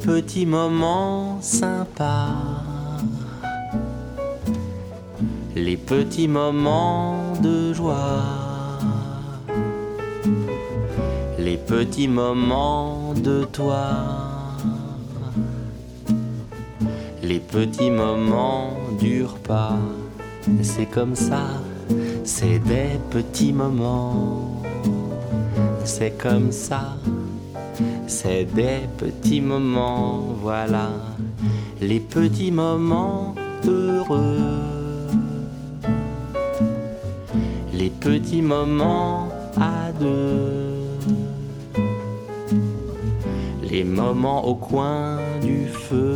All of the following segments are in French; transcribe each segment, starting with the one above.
petits moments sympas, les petits moments de joie, les petits moments de toi, les petits moments durent pas. C'est comme ça, c'est des petits moments. C'est comme ça, c'est des petits moments. Voilà, les petits moments heureux, les petits moments à deux, les moments au coin du feu.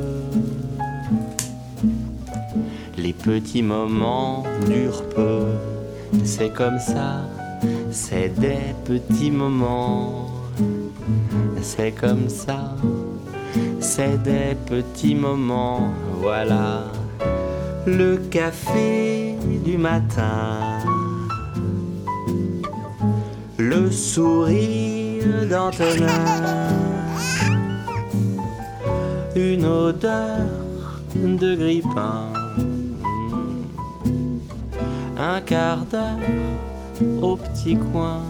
Les petits moments durent peu, c'est comme ça, c'est des petits moments. C'est comme ça, c'est des petits moments. Voilà, le café du matin, le sourire d'Antonin, une odeur de grille-pain, un quart d'heure au petit coin.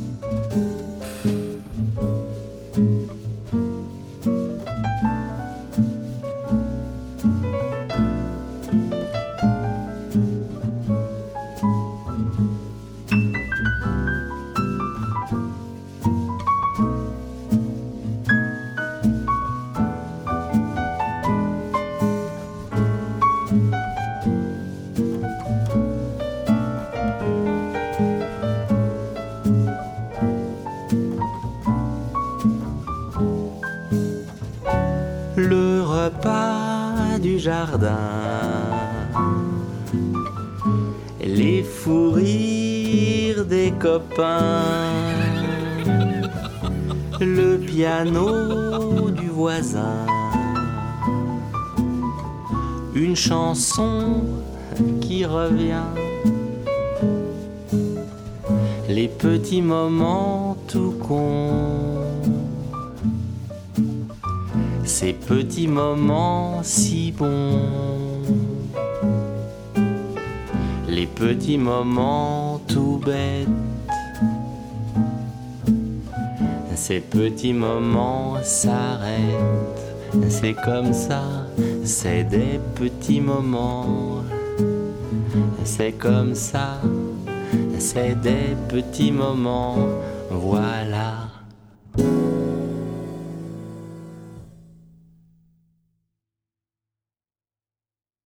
Le repas du jardin, les fous rires des copains, le piano du voisin, une chanson qui revient, les petits moments tout cons, ces petits moments si bons, les petits moments tout bêtes, ces petits moments s'arrêtent. C'est comme ça, c'est des petits moments. C'est comme ça, c'est des petits moments. Voilà.